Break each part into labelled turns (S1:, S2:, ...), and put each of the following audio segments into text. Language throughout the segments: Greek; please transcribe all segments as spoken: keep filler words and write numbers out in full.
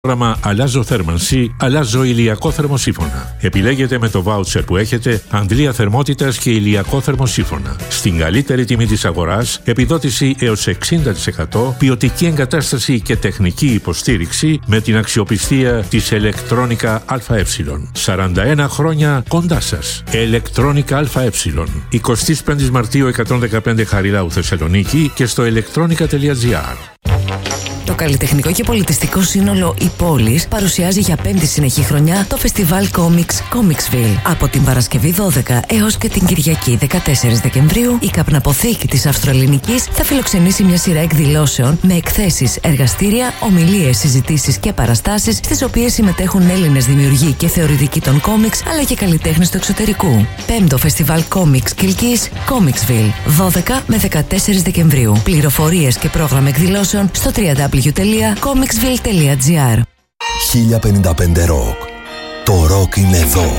S1: Πρόγραμμα Αλλάζω θέρμανση, αλλάζω ηλιακό θερμοσύφωνα. Επιλέγετε με το βάουτσερ που έχετε αντλία θερμότητας και ηλιακό θερμοσύφωνα. Στην καλύτερη τιμή της αγοράς, επιδότηση έως εξήντα τοις εκατό, ποιοτική εγκατάσταση και τεχνική υποστήριξη με την αξιοπιστία της Ελεκτρόνικα ΑΕ. σαράντα ένα χρόνια κοντά σας. Ελεκτρόνικα ΑΕ. εικοστή πέμπτη Μαρτίου εκατόν δεκαπέντε Χαριλάου Θεσσαλονίκη και στο electronica τελεία gr.
S2: Το καλλιτεχνικό και πολιτιστικό σύνολο «Η Πόλης» παρουσιάζει για πέμπτη συνεχή χρονιά το φεστιβάλ Comics Comicsville. Από την Παρασκευή δώδεκα έως και την Κυριακή δεκατέσσερις Δεκεμβρίου, η καπναποθήκη της Αυστροελληνικής θα φιλοξενήσει μια σειρά εκδηλώσεων με εκθέσεις, εργαστήρια, ομιλίες, συζητήσεις και παραστάσεις, στις οποίες συμμετέχουν Έλληνες δημιουργοί και θεωρητικοί των κόμιξ, αλλά και καλλιτέχνες του εξωτερικού. Πέμπτο φεστιβάλ Comics Κιλκής Comicsville, δώδεκα με δεκατέσσερις Δεκεμβρίου. Πληροφορίες και πρόγραμμα εκδηλώσεων στο double-u double-u double-u τελεία comicsville τελεία gr.
S3: χίλια πενήντα πέντε Rock. Το ροκ είναι εδώ.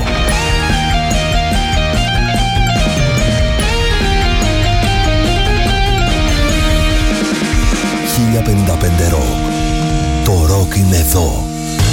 S3: χίλια πενήντα πέντε Rock. Το ροκ είναι εδώ.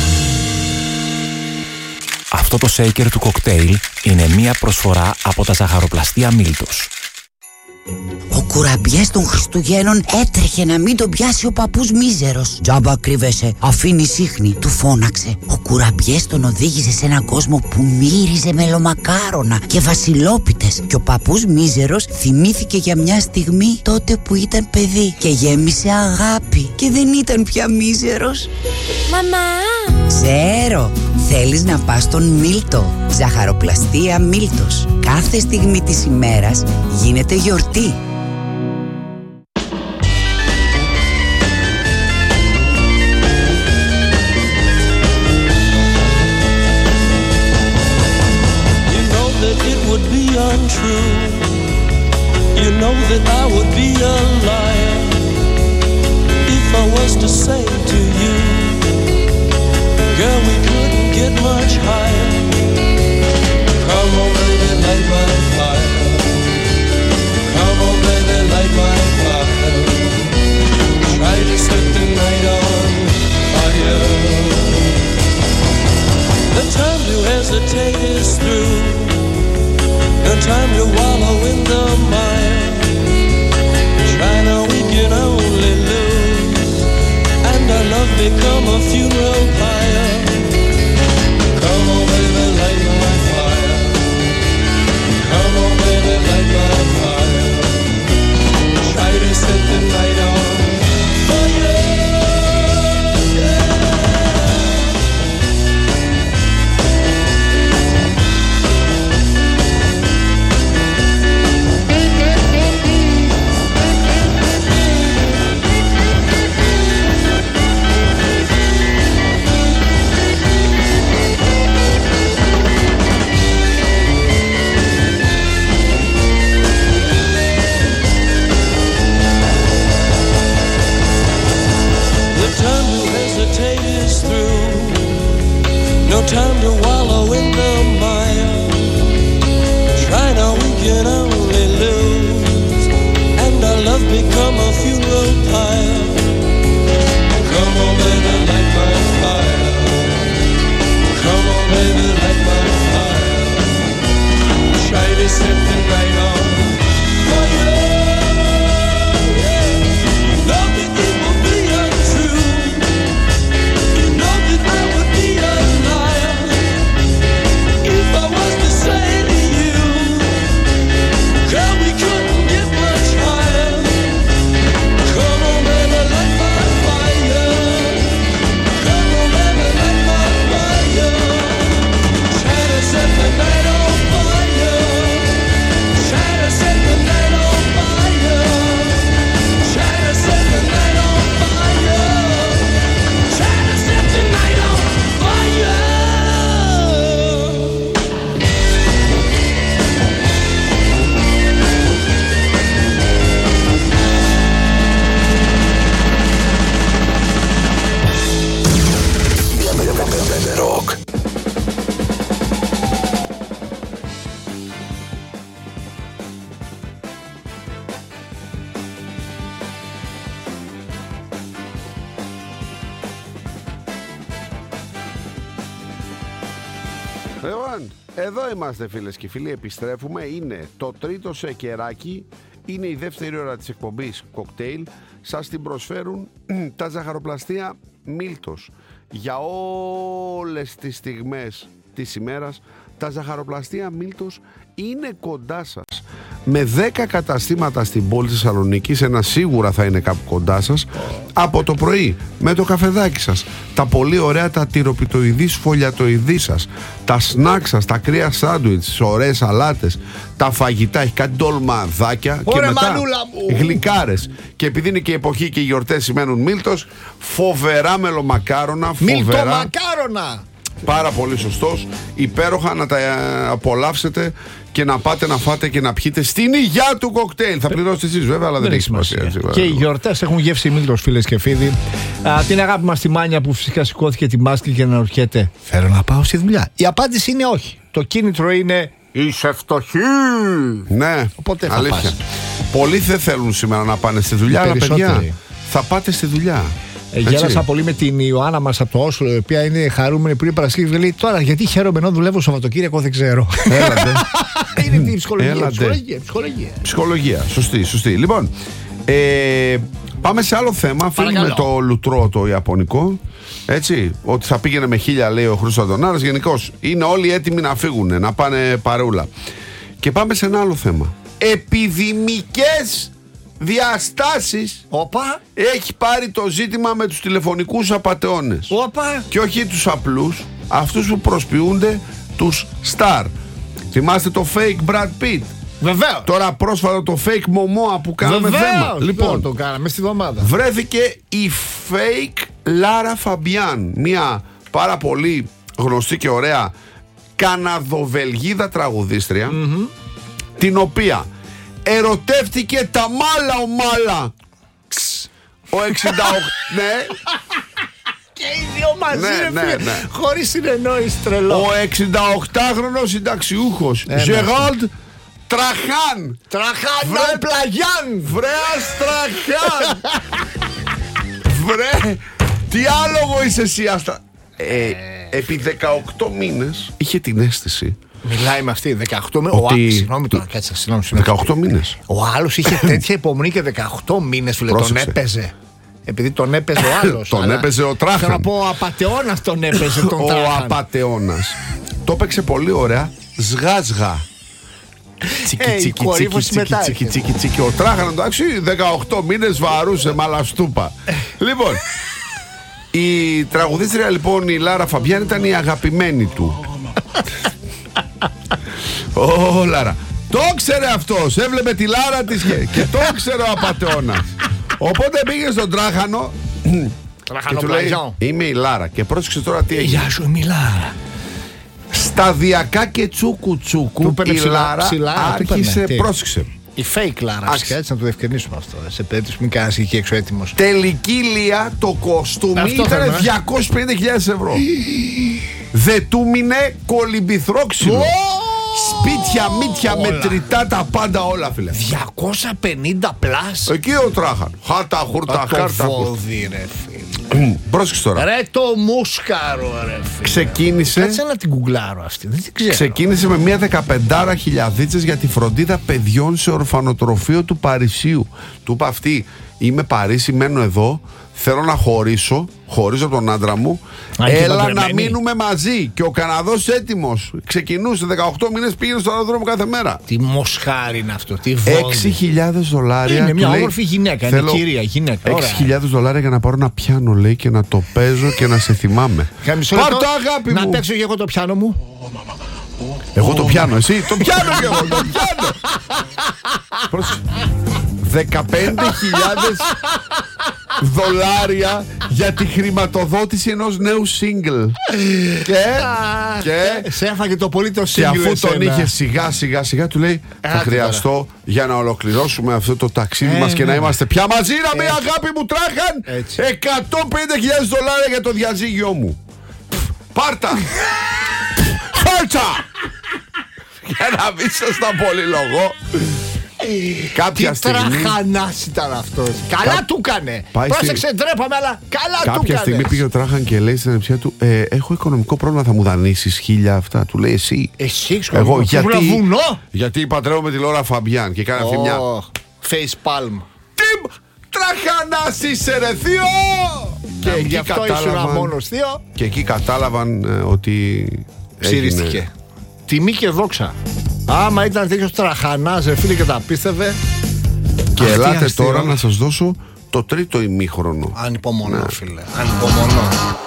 S4: Αυτό το shaker του κοκτέιλ είναι μία προσφορά από τα ζαχαροπλαστεία Μίλτος.
S5: Ο κουραμπιές των Χριστουγέννων έτρεχε να μην τον πιάσει ο παππούς μίζερος. «Τζάμπα κρύβεσαι, αφήνει σύχνη», του φώναξε. Ο κουραμπιές τον οδήγησε σε έναν κόσμο που μύριζε μελομακάρονα και βασιλόπιτες. Και ο παππούς μίζερος θυμήθηκε για μια στιγμή τότε που ήταν παιδί και γέμισε αγάπη και δεν ήταν πια μίζερος.
S6: Μαμά!
S5: Ξέρω, θέλεις να πας στον Μίλτο. Ζαχαροπλαστεία Μίλτος. Κάθε στιγμή της ημέρας γίνεται γιορτή.
S7: Untrue. You know that I would be a liar if I was to say to you, girl, we couldn't get much higher. Come on, baby, light my fire. Come on, baby, light my fire. Try to set the night on fire. The time to hesitate is through. No time to wallow in the mire. Try now, we can only lose, and our love become a funeral pyre. Come on, baby, light my fire. Come on, baby, light my fire. Try to set the night on fire. No time to wallow in the mire. Try now, we can only lose, and our love become a funeral pyre. Come on, baby, light my fire. Come on, baby, light my fire. Try to set the night on fire. Fire.
S6: Λοιπόν, εδώ είμαστε φίλες και φίλοι, επιστρέφουμε. Είναι το τρίτο σε κεράκι. Είναι η δεύτερη ώρα της εκπομπής Κοκτέιλ. Σας την προσφέρουν τα ζαχαροπλαστεία Μίλτος. Για όλες τις στιγμές της ημέρας, τα ζαχαροπλαστεία Μίλτος είναι κοντά σας. Με δέκα καταστήματα στην πόλη της Θεσσαλονίκης, ένα σίγουρα θα είναι κάπου κοντά σας, από το πρωί με το καφεδάκι σας, τα πολύ ωραία τα τυροπιτοειδή σφολιατοειδή σας, τα σνακ σας, τα κρύα σάντουιτς, τις ωραίες σαλάτες, τα φαγητά, έχει κάτι ντολμαδάκια και μετά γλυκάρες. Και επειδή είναι και η εποχή και οι γιορτές σημαίνουν Μίλτος, φοβερά μελομακάρονα, φοβερά
S8: Μίλτο-μακάρονα.
S6: Πάρα πολύ σωστός, υπέροχα, να τα απολαύσετε και να πάτε να φάτε και να πιείτε στην υγειά του κοκτέιλ. Θα πληρώσετε εσείς βέβαια, αλλά δεν έχει σημασία.
S8: Και οι γιορτές έχουν γεύση Μίλτος, φίλες και φίλοι. Α, την αγάπη μας στη Μάνια που φυσικά σηκώθηκε τη μάσκη και να ρωτιέται, θέλω να πάω στη δουλειά. Η απάντηση είναι όχι. Το κίνητρο είναι είσαι φτωχή.
S6: Ναι,
S8: οπότε θα
S6: αλήθεια.
S8: πας.
S6: Πολλοί δεν θέλουν σήμερα να πάνε στη δουλειά, αλλά παιδιά, θα πάτε στη δουλειά.
S8: Ε, γέλασα πολύ με την Ιωάννα μας από το Όσλο, η οποία είναι χαρούμενη πριν Παρασκευή. Λέει τώρα γιατί χαίρομαι ενώ δουλεύω Σαββατοκύριακο, δεν ξέρω.
S6: Έλατε.
S8: Είναι η ψυχολογία, ψυχολογία, ψυχολογία.
S6: Ψυχολογία, σωστή, σωστή. Λοιπόν, ε, πάμε σε άλλο θέμα. Φύγουμε το λουτρό το ιαπωνικό. Έτσι, ότι θα πήγαινε με χίλια, λέει ο Χρήστος Αντωνάρας. Γενικώς είναι όλοι έτοιμοι να φύγουν, να πάνε παρεούλα. Και πάμε σε ένα άλλο θέμα. Επιδημικές διαστάσεις.
S8: Όπα.
S6: Έχει πάρει το ζήτημα με τους τηλεφωνικούς απατεώνες.
S8: Όπα.
S6: Και όχι τους απλούς, αυτούς που προσποιούνται τους star. Θυμάστε το fake Brad Pitt?
S8: Βεβαίως.
S6: Τώρα πρόσφατα το fake Momoa που κάναμε
S8: Βεβαίως.
S6: θέμα.
S8: Λοιπόν, το κάναμε στη βδομάδα.
S6: Βρέθηκε η fake Lara Fabian, μια πάρα πολύ γνωστή και ωραία Καναδοβελγίδα τραγουδίστρια, mm-hmm. την οποία ερωτεύτηκε τα μάλα ο μάλα ο εξήντα οκτώ. Ναι.
S8: Και οι δύο μαζί,
S6: ναι, ναι, ναι.
S8: Χωρίς συνεννόηση, τρελό.
S6: Ο εξηνταοκτάχρονος συνταξιούχος
S8: ε,
S6: Γεράλντ Τραχάν.
S8: Τραχάν Βρε... Πλαγιάν.
S6: Βρέας Τραχάν. Βρε, τι άλογο είσαι εσύ άστα. ε, ε... Επί δεκαοκτώ μήνες είχε την αίσθηση.
S8: Μιλάει με αυτή δεκαοκτώ μήνες.
S6: Ότι...
S8: Ο... Συγγνώμη τώρα, κάτσε, συγγνώμη.
S6: δεκαοκτώ μήνες.
S8: Ο άλλος είχε τέτοια υπομονή και δεκαοκτώ μήνες του λέει, τον έπαιζε. Επειδή τον έπαιζε ο άλλος.
S6: Τον αλλά... έπαιζε ο Τράχαν.
S8: Θέλω να πω ο απατεώνας τον έπαιζε τον
S6: ο
S8: Τράχαν.
S6: Ο απατεώνας. Το έπαιξε πολύ ωραία. Σγάζγα. Τσίκι τσίκι τσίκι τσίκι τσίκι τσίκι. Ο Τράχαν εντάξει δεκαοκτώ μήνες βαρούσε μαλαστούπα. Λοιπόν, η τραγουδίστρια λοιπόν η Λάρα Φαμπιάν ήταν η αγαπημένη του. Ω Λάρα. Το ξέρε αυτός. Έβλεπε τη Λάρα της και, και το ξέρε ο απατεώνας. Οπότε πήγε στον Τράχανο και του λέει είμαι η Λάρα. Και πρόσεξε τώρα τι έγινε.
S8: Γεια σου, είμαι η Λάρα.
S6: Σταδιακά και τσούκου τσούκου η Λάρα άρχισε, πρόσεξε.
S8: Η fake Λάρα, φυσικά, έτσι να το διευκρινίσουμε αυτό. Σε περίπτωση που μην κάνεις εκεί έξω έτοιμος.
S6: Τελική λία το κοστούμι ήταν διακόσιες πενήντα χιλιάδες ευρώ. Δεν του μείνε κολυμπηθρόξυλο. Σπίτια, μύτια, μετρητά, τα πάντα όλα, φίλε.
S8: διακόσια πενήντα πλάς.
S6: Εκεί ο Τράχαν. Χάτα, χούρτα, χάρτα.
S8: Φόδι, ρε φίλε.
S6: Πρόσεξε τώρα.
S8: Ρε το μουσκάρο, ρε φίλε.
S6: Ξεκίνησε.
S8: Κάτσε να την γκουγκλάρω αυτή. Δεν την ξέρω.
S6: Ξεκίνησε με μια δεκαπεντάρα χιλιαδίτσες για τη φροντίδα παιδιών σε ορφανοτροφείο του Παρισίου. Του είπα αυτή, είμαι Παρίσι, μένω εδώ. Θέλω να χωρίσω, χωρίζω από τον άντρα μου. Α, έλα να μείνουμε μαζί. Και ο Καναδός έτοιμος. Ξεκινούσε δεκαοκτώ μήνες, πήγαινε στον αεροδρόμιο κάθε μέρα.
S8: Τι μοσχάρι είναι αυτό, τι βόλιο.
S6: έξι χιλιάδες δολάρια.
S8: Είναι μια όμορφη γυναίκα, είναι κυρία γυναίκα.
S6: έξι χιλιάδες δολάρια για να πάρω ένα πιάνο, λέει, και να το παίζω και να σε θυμάμαι.
S8: Πάρ' το, αγάπη μου. Να παίξω και εγώ το πιάνο μου.
S6: Εγώ το πιάνω, εσύ. Το πιάνω και εγώ, το πιάνω. δεκαπέντε χιλιάδες δολάρια για τη χρηματοδότηση ενός νέου single. Και, και
S8: σε έφαγε το πολύ το single.
S6: Και αφού τον είχε σιγά σιγά σιγά του λέει θα χρειαστώ για να ολοκληρώσουμε αυτό το ταξίδι μας και να είμαστε πια μαζί, να με αγάπη μου Τράχαν, εκατόν πενήντα χιλιάδες δολάρια για το διαζύγιο μου. Πάρτα. Πάρτα. Για να μην σας τα πολυλογώ. Κάποια
S8: τι
S6: στιγμή.
S8: τραχανάς ήταν αυτός. Καλά
S6: Κά...
S8: του έκανε.
S6: Πάει
S8: Πρόσεξε,
S6: στη...
S8: ντρέπαμε, αλλά καλά του έκανε.
S6: Κάποια στιγμή πήγε ο Τράχαν και λέει στην ανεψιά του: ε, έχω οικονομικό πρόβλημα, θα μου δανείσεις χίλια αυτά. Του λέει εσύ.
S8: Εσύ,
S6: εγώ γιατί.
S8: Βουνό.
S6: Γιατί παντρεύομαι τη Λόρα Φαμπιάν και κάνει αυτή μια.
S8: Face palm.
S6: Τι τραχανάς είσαι, ρε θείο! Και εκεί
S8: αυτό ήσουν μόνος θείο.
S6: Και εκεί κατάλαβαν ε, ότι.
S8: Ψηρίστηκε. Έγινε... Τιμή και δόξα. Άμα ήταν τέτοιος τραχανάς, ρε φίλε, και τα πίστευε.
S6: Και αυτή ελάτε τώρα ώρα να σας δώσω το τρίτο ημίχρονο.
S8: Ανυπομονώ, ναι. Φίλε. Ανυπομονώ.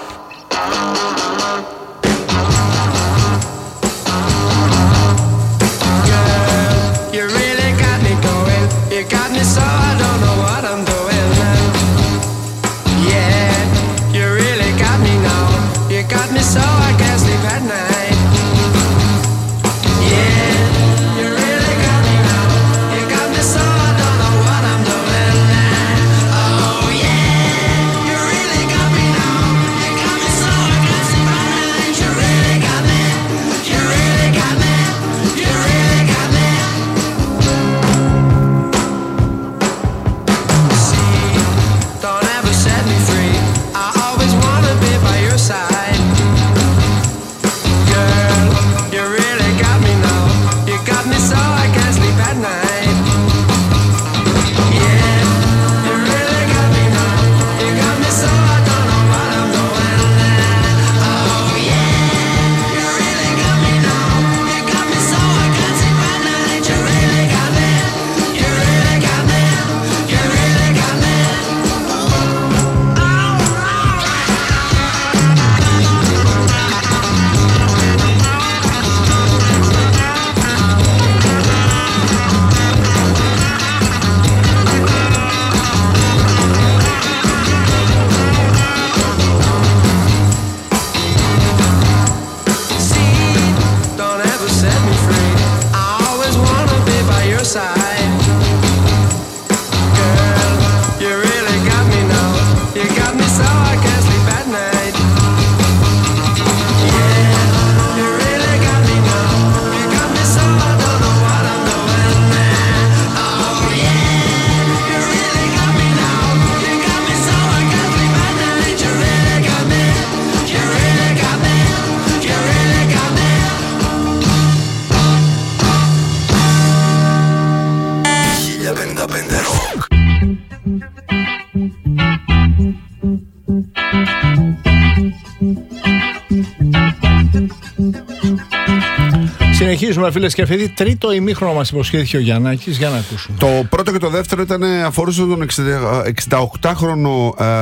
S8: Συνεχίζουμε, φίλες και φίλοι. Τρίτο ημίχρονο μας υποσχέθηκε ο Γιαννάκης. Για να ακούσουμε.
S6: Το πρώτο και το δεύτερο ήταν, αφορούσαν τον εξηνταοκτάχρονο ε,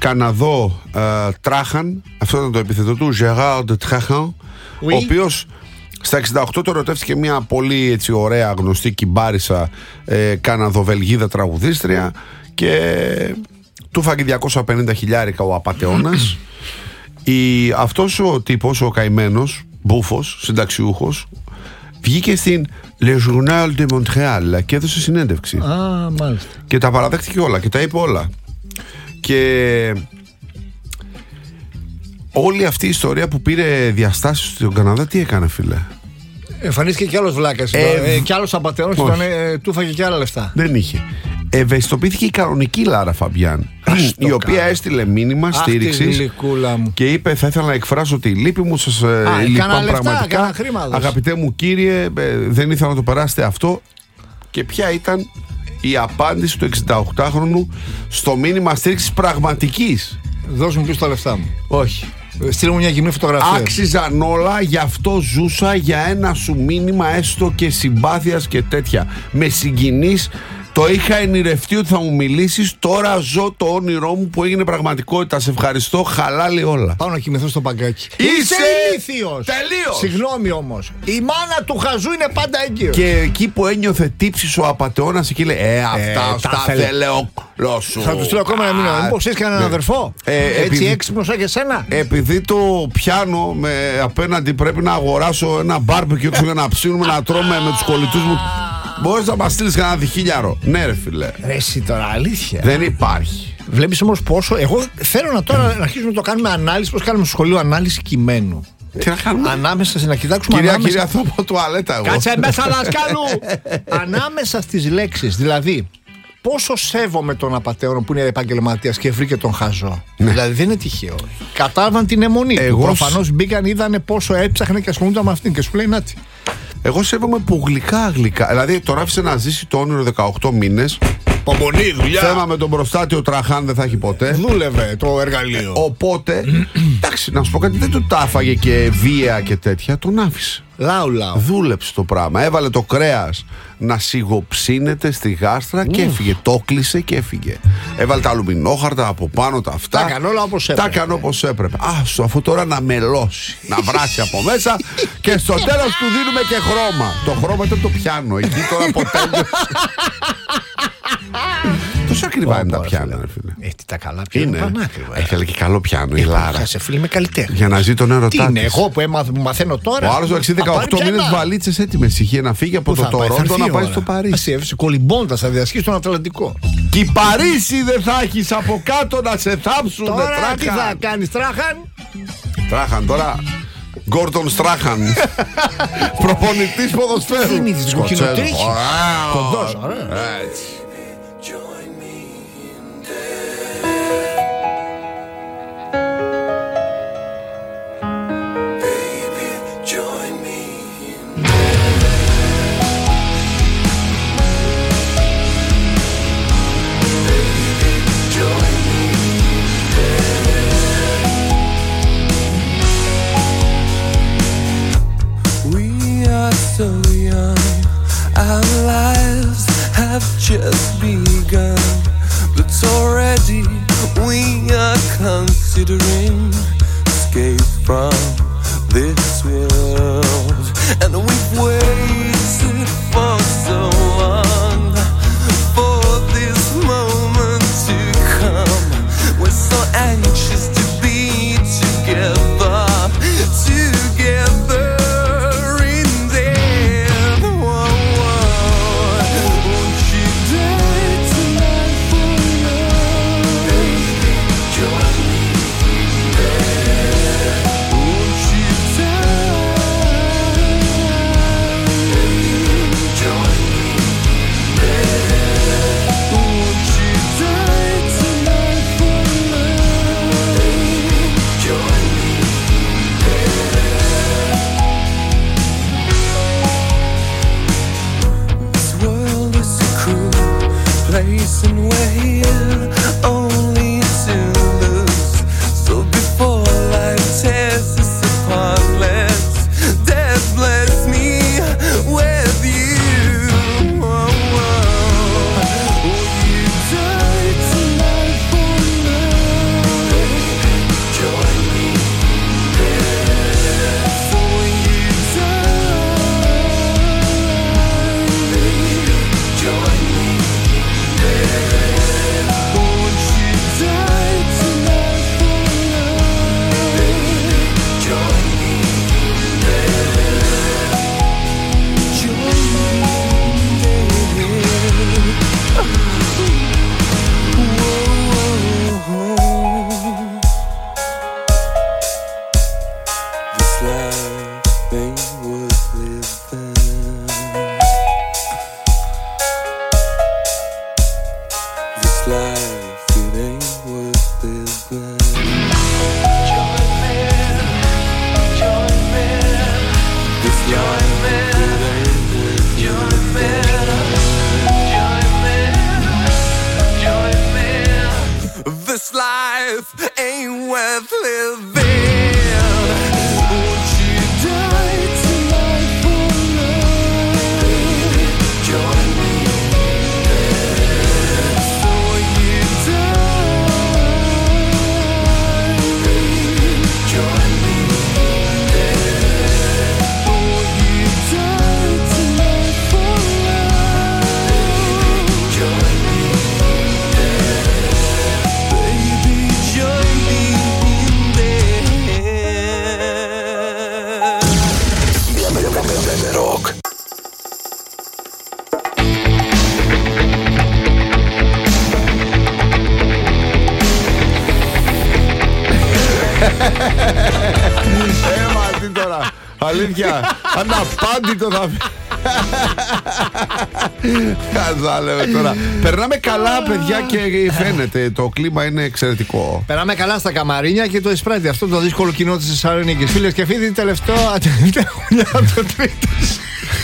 S6: Καναδό ε, Τράχαν. Αυτό ήταν το επιθετό του, Gérard Trahan, oui. Ο οποίος στα εξήντα οκτώ το ερωτεύτηκε μια πολύ έτσι, ωραία γνωστή κυμπάρισα ε, Καναδοβελγίδα τραγουδίστρια και του φάγει διακόσια πενήντα χιλιάρικα ο απατεώνας. Η, αυτός ο τύπος, ο καημένος, μπούφος, συνταξιούχος, βγήκε στην Le Journal de Montréal και έδωσε συνέντευξη.
S8: Α, μάλιστα.
S6: Και τα παραδέχτηκε όλα και τα είπε όλα. Και όλη αυτή η ιστορία που πήρε διαστάσεις στον Καναδά, τι έκανε, φίλε?
S8: Εμφανίστηκε κι άλλος βλάκας. Ε, ε, κι άλλος απατεώνας, ε, του φάγε κι άλλα λεφτά.
S6: Δεν είχε. Ευαισθητοποιήθηκε η κανονική Λάρα Φαμπιάν, η οποία έστειλε μήνυμα στήριξης και είπε: θα ήθελα να εκφράσω τη λύπη μου, σας λυπάμαι πραγματικά. Αγαπητέ μου κύριε, δεν ήθελα να το περάσετε αυτό. Και ποια ήταν η απάντηση του εξηνταοκτάχρονου στο μήνυμα στήριξης πραγματικής?
S8: Δώσ' μου πίσω τα λεφτά μου.
S6: Όχι.
S8: Στείλε μου μια κοινή φωτογραφία.
S6: Άξιζαν όλα, γι' αυτό ζούσα, για ένα σου μήνυμα έστω και συμπάθειας και τέτοια. Με συγκινείς. Το είχα ενηρευτεί ότι θα μου μιλήσεις. Τώρα ζω το όνειρό μου που έγινε πραγματικότητα. Σε ευχαριστώ, χαλάλι όλα.
S8: Πάω να κοιμηθώ στο παγκάκι.
S6: Είσαι
S8: ηλίθιος.
S6: Τελείως.
S8: Συγγνώμη όμως. Η μάνα του χαζού είναι πάντα έγκυος.
S6: Και εκεί που ένιωθε τύψης ο απατεώνας, εκεί λέει: Ε, αυτά ε, τα θέλε ο κλώσου.
S8: Θα του στείλω ακόμα ένα μήνυμα. Μήπως έχεις κανέναν ναι. αδερφό. Ε, Έτσι επειδή, έξυπνος σαν και σένα.
S6: Επειδή το πιάνω με απέναντι, πρέπει να αγοράσω ένα μπάρμπεκιου και να ψήνουμε να τρώμε με τους κολλητούς μου. Μπορείς να μας στείλεις κανένα διχίλιαρο? Ναι, ρε φίλε.
S8: Ρε, εσύ τώρα, αλήθεια.
S6: Δεν υπάρχει.
S8: Βλέπεις όμως πόσο. Εγώ θέλω να τώρα να αρχίσουμε να το κάνουμε ανάλυση, πώς κάνουμε στο σχολείο ανάλυση κειμένου.
S6: Τι να κάνουμε.
S8: Ανάμεσα να κοιτάξουμε.
S6: Κυρία,
S8: ανάμεσα...
S6: κυρία, θα πω τουαλέτα εγώ.
S8: Κάτσε μέσα, δασκάλου! Ανάμεσα στις λέξεις, δηλαδή. Πόσο σέβομαι τον απατεώνα που είναι επαγγελματίας και βρήκε τον χαζό. Ναι. Δηλαδή δεν είναι τυχαίο. Κατάλαβαν την αιμονή εγώ... του. Προφανώς μπήκαν, είδανε πόσο έψαχνε και ασχολούνταν με αυτήν και σου λέει να τι.
S6: Εγώ σέβομαι που γλυκά γλυκά. Δηλαδή τον άφησε να ζήσει το όνειρο δεκαοκτώ μήνες.
S8: Πομονή δουλειά.
S6: Θέμα με τον προστάτιο Τραχάν δεν θα έχει ποτέ.
S8: Δούλευε το εργαλείο.
S6: Οπότε, εντάξει, να σου πω κάτι, δεν του τάφαγε και βία και τέτοια. Τον άφησε.
S8: Λάου λάου.
S6: Δούλεψε το πράγμα. Έβαλε το κρέας να σιγοψύνεται στη γάστρα και έφυγε. Το κλείσε και έφυγε. Έβαλε τα αλουμινόχαρτα από πάνω τα αυτά.
S8: Τα έκανε όλα όπως έπρεπε.
S6: Τα έκανε όπως έπρεπε. Άσου, αφού τώρα να μελώσει, να βράσει από μέσα και στο τέλος του δίνουμε και χρώμα. Το χρώμα ήταν το πιάνο. Εκεί τώρα ποτέ. Τόσο ακριβά είναι τα πιάνα, ρε φίλε.
S8: Ε, τι τα καλά πιάνα είναι πανάκριβα.
S6: Έχει και καλό πιάνο η Λάρα.
S8: Σε φίλε με καλλιτέχνη.
S6: Για να ζει τον έρωτά της.
S8: Τι είναι, εγώ που μαθαίνω τώρα.
S6: Ο άλλος έχει δεκαοκτώ μήνες βαλίτσες έτοιμες. Είχε να φύγει από το Τορόντο να πάει στο Παρίσι.
S8: Εσύ κολυμπώντας θα διασχίσει τον Ατλαντικό.
S6: Και η Παρίσι δεν θα έχεις από κάτω να σε θάψουν.
S8: Τώρα τι θα κάνεις, Τράχαν.
S6: Τράχαν τώρα. Γκόρτον Στράχαν. Προπονητής ποδοσφαίρου.
S8: Τι μύθις, κοκκινοτρίχη. Κοντός, ωραία.
S6: Έτσι.
S7: So young, our lives have just begun, but already we are considering escape from this world, and we've waited for so long for this moment to come. We're so anxious to be together, together.
S9: Baby, join me in there.
S6: τώρα. Αλήθεια. Αναπάντητο θα πει. Χαζά λέμε τώρα. Περνάμε καλά, παιδιά, και φαίνεται το κλίμα είναι εξαιρετικό.
S8: Περνάμε καλά στα καμαρίνια και το εισπράττει αυτό το δύσκολο κοινό της Θεσσαλονίκης. Φίλες και φίλοι, τελευταίο χρονιά το τρίτος.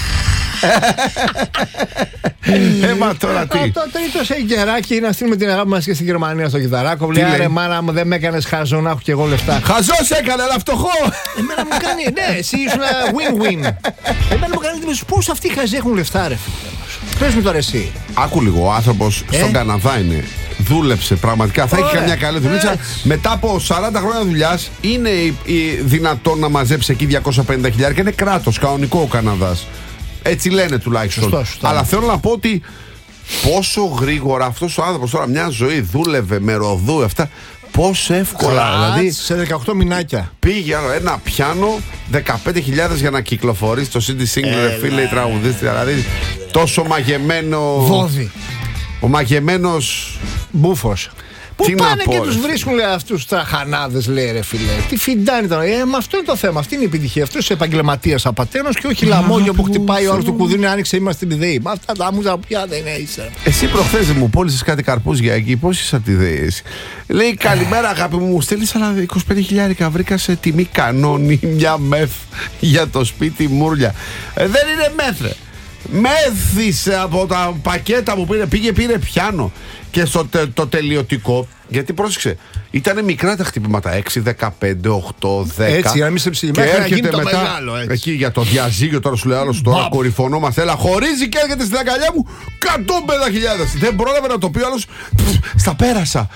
S6: Έμα τώρα τι.
S8: Το τρίτο σε καιράκι να στείλουμε την αγάπη μας και στην Γερμανία στο Κιθαράκο. Λέει, άρε μάνα μου, δεν με έκανες χαζό να έχω κι εγώ λεφτά.
S6: Χαζός έκανε, αλλά φτωχό.
S8: Εμένα μου κάνει, ναι, εσύ ήσουν win-win. Εμένα μου κάνει εντύπωση πώς αυτοί οι χαζοί έχουν λεφτά, ρε φίλε. Πες μου τώρα εσύ.
S6: Άκου λίγο, ο άνθρωπος
S8: Ε?
S6: στον Καναδά είναι. Δούλεψε πραγματικά. Θα
S8: Ωραία.
S6: έχει καμιά καλή δουλίτσα.
S8: Έτσι.
S6: Μετά από σαράντα χρόνια δουλειάς, είναι η- η δυνατόν να μαζέψει εκεί διακόσια πενήντα χιλιάδες. Είναι κράτος, κανονικό ο Καναδάς. Έτσι λένε τουλάχιστον.
S8: Σωστό, σωστό.
S6: Αλλά θέλω να πω ότι πόσο γρήγορα αυτός ο άνθρωπος τώρα μια ζωή δούλευε με ροδού αυτά. Πόσο εύκολα. Δηλαδή
S8: σε δεκαοκτώ μηνάκια.
S6: πήγε ένα πιάνο δεκαπέντε χιλιάδες για να κυκλοφορήσει το σι ντι single, ρε φίλε, η τραγουδίστρια. Δηλαδή τόσο μαγεμένο.
S8: Βόδι.
S6: Ο μαγεμένος
S8: Μπούφος. Πού
S6: Τι να
S8: πάνε
S6: πω,
S8: και
S6: ρε.
S8: τους βρίσκουν, λέει, αυτούς τους τραχανάδες, λέει, ρε φίλε. Τι φιντάνει τώρα. Ε, μα αυτό είναι το θέμα. Αυτή είναι η επιτυχία. Αυτός ο επαγγελματίας απατένος και όχι λαμόγιο που χτυπάει ο άλλος του κουδούνι, άνοιξε, είμαστε τη ΔΕΗ. Μα αυτά τα μούζα πια δεν είσαι.
S6: Εσύ προχθές μου πώλησες κάτι καρπούζια εκεί. Πώς είσαι από τη ΔΕΗ εσύ? Λέει καλημέρα αγάπη μου, μου στέλνεις αλλά είκοσι πέντε χιλιάρικα βρήκα σε τιμή κανόνι μια μεθ για το σπίτι μούρλια. Ε, δεν είναι μεθ, ρε. Μέθησε από τα πακέτα που πήρε, πήγε πήρε πιάνο. Και στο τε- το τελειωτικό, γιατί πρόσεξε, ήταν μικρά τα χτυπήματα, έξι, δεκαπέντε, οκτώ, δέκα.
S8: Έτσι, για να μην σε ψηλή.
S6: Και
S8: Μέχρι να
S6: έρχεται
S8: γίνει το
S6: μετά
S8: μεγάλο, έτσι.
S6: εκεί για το διαζύγιο. Τώρα σου λέει άλλος, τώρα
S8: Μπαπ.
S6: κορυφωνόμαστε. Έλα, χωρίζει και έρχεται στην αγκαλιά μου εκατόν πενήντα χιλιάδες. Δεν πρόλαβε να το πει ο άλλος, πφ, στα πέρασα.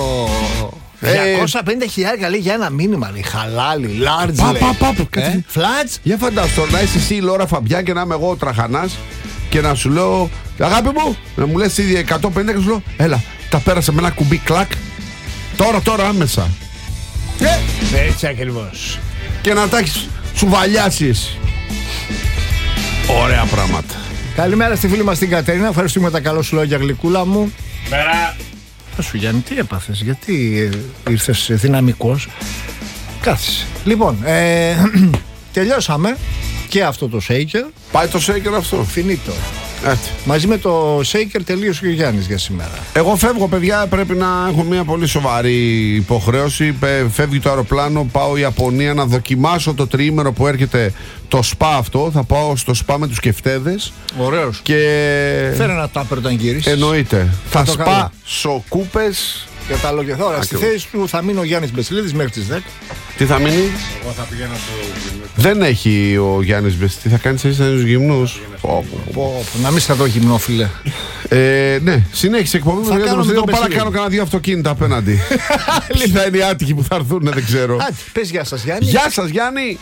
S6: Ε,
S8: διακόσια πενήντα χιλιάρικα λέει για ένα μήνυμα. Λέει χαλάλι, large.
S6: Πα,
S8: λέει.
S6: πα, πα, πα,
S8: Ε,
S6: κάτι.
S8: Flats.
S6: Για φαντάσου τώρα να είσαι εσύ η Λόρα Φαμπιά και να είμαι εγώ ο Τραχανάς και να σου λέω αγάπη μου, να μου λες ήδη εκατόν πενήντα και σου λέω έλα, τα πέρασα με ένα κουμπί κλακ. Τώρα, τώρα άμεσα. Ε,
S8: Έτσι ακριβώς.
S6: και να τα έχεις σουβαλιάσει εσύ. Ωραία πράγματα.
S8: Καλημέρα στη φίλη μας την Κατερίνα. Ευχαριστούμε τα καλό σου λόγια, γλυκούλα μου. Μέρα. Σου Γιάννη, τι έπαθες, γιατί ε, ήρθες δυναμικός? Κάθισε. Λοιπόν, ε, τελειώσαμε και αυτό το shaker.
S6: Πάει το shaker αυτό.
S8: Φινίτο.
S6: Έτσι.
S8: Μαζί με το shaker τελείωσε και ο Γιάννης για σήμερα.
S6: Εγώ φεύγω, παιδιά. Πρέπει να έχω μια πολύ σοβαρή υποχρέωση. Πε- Φεύγει το αεροπλάνο. Πάω Ιαπωνία να δοκιμάσω το τριήμερο που έρχεται το σπα αυτό. Θα πάω στο σπα με τους κεφτέδες.
S8: Ωραίος.
S6: Και
S8: Φέρε ένα τάπερ όταν γυρίσεις.
S6: εννοείται. Θα
S8: το
S6: σπα
S8: κάνω.
S6: σοκούπες.
S8: Για τα λόγια. Τώρα, στη
S6: Ακριβώς.
S8: θέση του θα μείνει ο Γιάννης Μπεσιλίδης μέχρι τις δέκα.
S6: Τι θα μείνει?
S9: Εγώ θα πηγαίνω στο γυμνό.
S6: Δεν έχει ο Γιάννης Μπες. Τι θα κάνεις εσύ στους γυμνούς? Πω, πω, πω.
S8: Πω, πω, να μην σε δω γυμνό, φίλε.
S6: Ε, ναι, συνέχισε εκπομπή μου.
S8: Θα
S6: Για
S8: κάνω
S6: το
S8: με τον
S6: πάω να
S8: Μπεσιλίδη.
S6: κάνω κανένα δύο αυτοκίνητα απέναντι. Ποιοι θα είναι οι άτυχοι που θα έρθουν, δεν ξέρω.
S8: Άντε, πες γεια σας, Γιάννη.
S6: Γεια σας, Γιάννη.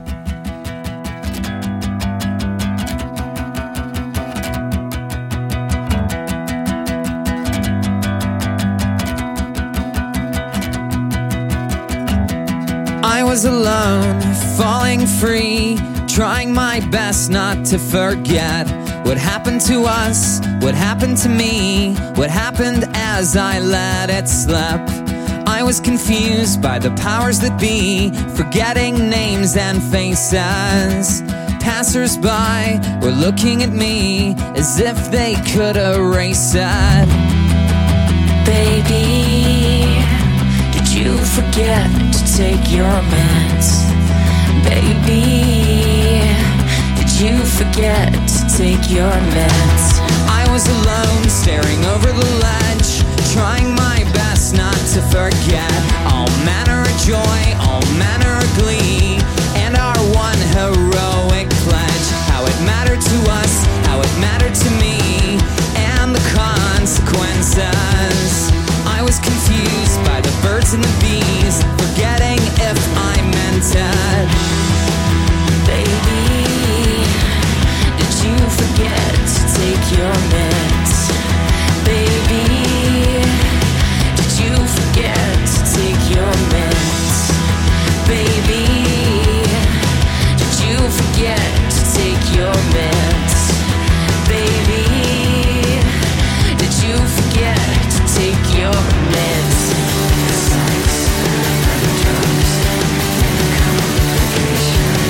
S10: I was alone, falling free, trying my best not to forget what happened to us, what happened to me, what happened as I let it slip. I was confused by the powers that be, forgetting names and faces. Passers-by were looking at me as if they could erase it. Baby, did you forget to take your meds? Baby, did you forget to take your meds? I was alone, staring over the ledge, trying my best not to forget all manner of joy, all manner of glee, and our one heroic pledge. How it mattered to us, how it mattered to me, and the consequences. I was confused by the birds and the bees, forgetting if I meant it. Baby, did you forget to take your meds? Baby, did you forget to take your meds? Baby, did you forget to take your meds? Baby, did you forget to take your meds? Sex, drugs, complications.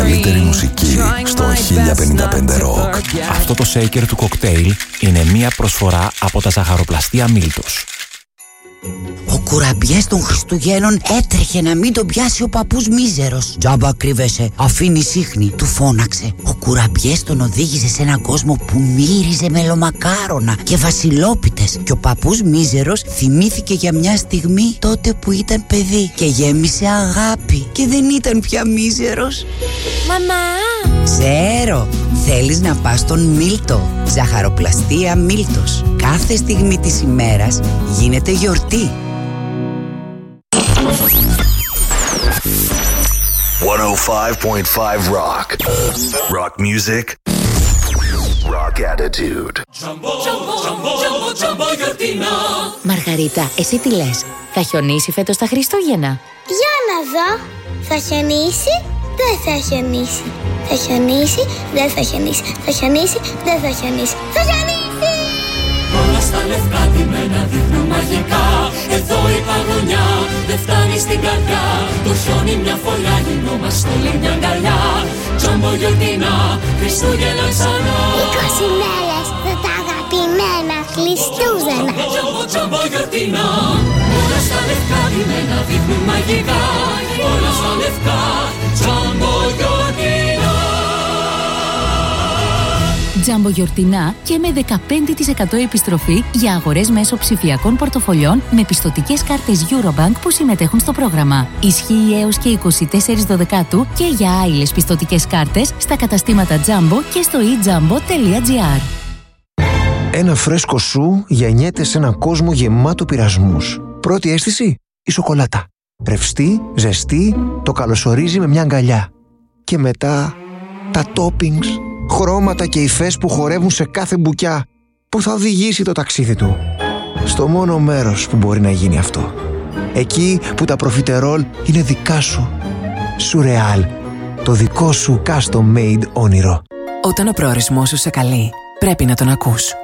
S3: καλύτερη μουσική στο χίλια πενήντα πέντε Rock.
S4: Αυτό το shaker του κοκτέιλ είναι μία προσφορά από τα ζαχαροπλαστεία Μίλτος.
S5: Ο κουραμπιές των Χριστουγέννων έτρεχε να μην τον πιάσει ο παππούς μίζερος. Τζάμπα κρύβεσαι, αφήνει σύχνη, του φώναξε. Ο κουραμπιές τον οδήγησε σε έναν κόσμο που μύριζε μελομακάρονα και βασιλόπιτες. Και ο παππούς μίζερος θυμήθηκε για μια στιγμή τότε που ήταν παιδί και γέμισε αγάπη και δεν ήταν πια μίζερος.
S11: Μαμά!
S5: Ξέρω, θέλεις να πας στον Μίλτο. Ζαχαροπλαστεία Μίλτος. Κάθε στιγμή της ημέρας γίνεται γιορτή.
S3: εκατόν πέντε κόμμα πέντε Rock. Rock music. Rock attitude.
S11: Μαργαρίτα, εσύ τι λες? Θα χιονίσει φέτος τα Χριστούγεννα?
S12: Για να δω. Θα χιονίσει, δεν θα χιονίσει. Θα χιονίσει, δεν θα χιονίσει. Θα χιονίσει, δεν θα χιονίσει. Θα χιονίσει!
S7: Όλα στα λευκά ντυμένα δείχνουν μαγικά. Εδώ η παγωνιά δεν φτάνει στην καρδιά. Το χιόνι μια φωλιά, γινόμαστε όλοι μια αγκαλιά. Τζάμπο γιορτινά, Χριστούγεννα ξανά.
S12: είκοσι μέρες θα τα αγαπημένα Χριστούγεννα.
S7: Τζάμπο, τζάμπο γιορτινά. Όλα στα λευκά ντυμένα δείχνουν μαγικά. Όλα στα λευκά, τζάμπο γιορτινά.
S13: Τζάμπο γιορτινά και με δεκαπέντε τοις εκατό επιστροφή για αγορές μέσω ψηφιακών πορτοφολιών με πιστωτικές κάρτες Eurobank που συμμετέχουν στο πρόγραμμα. Ισχύει έως και είκοσι τέσσερις Δωδεκάτου και για άειλες πιστωτικές κάρτες στα καταστήματα Τζάμπο και στο e τζάμπο τελεία τζι άρ.
S14: Ένα φρέσκο σου γεννιέται σε έναν κόσμο γεμάτο πειρασμούς. Πρώτη αίσθηση, η σοκολάτα. Ρευστή, ζεστή, το καλωσορίζει με μια αγκαλιά. Και μετά τα toppings, χρώματα και υφές που χορεύουν σε κάθε μπουκιά που θα οδηγήσει το ταξίδι του στο μόνο μέρος που μπορεί να γίνει αυτό. Εκεί που τα προφιτερόλ είναι δικά σου. Σουρεάλ, το δικό σου custom made όνειρο.
S2: Όταν ο προορισμός σου σε καλεί, πρέπει να τον ακούς.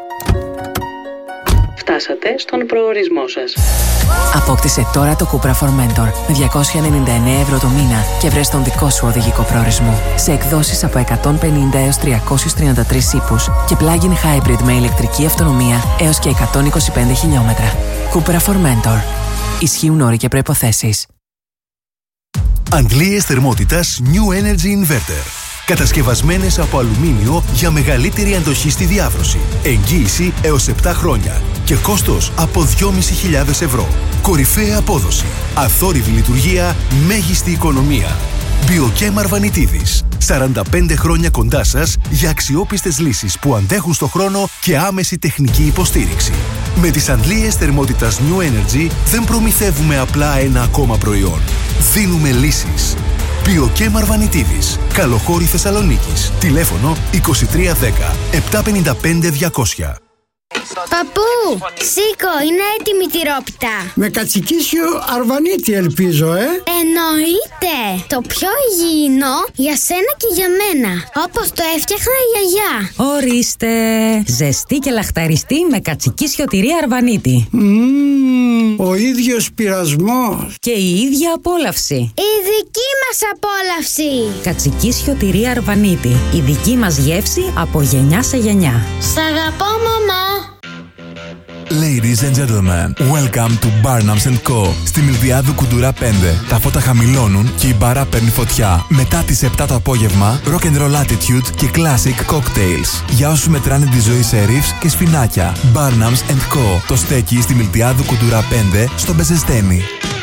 S15: Φτάσατε στον προορισμό σας.
S2: Απόκτησε τώρα το Cupra Formentor με διακόσια ενενήντα εννέα ευρώ το μήνα και βρες τον δικό σου οδηγικό προορισμό. Σε εκδόσεις από εκατόν πενήντα έως τριακόσιους τριάντα τρεις ύπους και plug-in hybrid με ηλεκτρική αυτονομία έως και εκατόν είκοσι πέντε χιλιόμετρα. Cupra Formentor. Ισχύουν όροι και προϋποθέσεις.
S16: Αντλίες θερμότητας New Energy Inverter. Κατασκευασμένες από αλουμίνιο για μεγαλύτερη αντοχή στη διάβρωση. Εγγύηση έως επτά χρόνια και κόστος από δυόμισι χιλιάδες ευρώ. Κορυφαία απόδοση, αθόρυβη λειτουργία, μέγιστη οικονομία. Μπιοκέμ Αρβανιτίδης. σαράντα πέντε χρόνια κοντά σας για αξιόπιστες λύσεις που αντέχουν στο χρόνο και άμεση τεχνική υποστήριξη. Με τις αντλίες θερμότητας New Energy δεν προμηθεύουμε απλά ένα ακόμα προϊόν. Δίνουμε λύσεις. Μπιοκέμ Αρβανιτίδης. Καλοχώρη Θεσσαλονίκης. Τηλέφωνο είκοσι τρία δέκα επτακόσια πενήντα πέντε διακόσια.
S12: Παππού, σήκω, είναι έτοιμη η τυρόπιτα.
S17: Με κατσικίσιο Αρβανίτη ελπίζω, ε.
S12: Εννοείται. Το πιο υγιεινό για σένα και για μένα. Όπως το έφτιαχνα η γιαγιά.
S18: Ορίστε. Ζεστή και λαχταριστή με κατσικίσιο τυρί Αρβανίτη.
S17: Mm, ο ίδιος πειρασμός.
S18: Και η ίδια απόλαυση.
S12: Η δική μας απόλαυση.
S18: Κατσικίσιο τυρί Αρβανίτη. Η δική μας γεύση από γενιά σε γενιά.
S12: Σ' αγαπώ, μαμά.
S19: Ladies and gentlemen, welcome to Barnums and Co. Στη Μιλδιάδου Κουντουρά πέντε. Τα φώτα χαμηλώνουν και η μπάρα παίρνει φωτιά. Μετά τις επτά το απόγευμα, rock and roll attitude και classic cocktails. Για όσους μετράνε τη ζωή σε ρίφς και σφινάκια. Barnums and Co. Το στέκει στη Μιλδιάδου Κουντουρά πέντε στο Μπεζεστένι.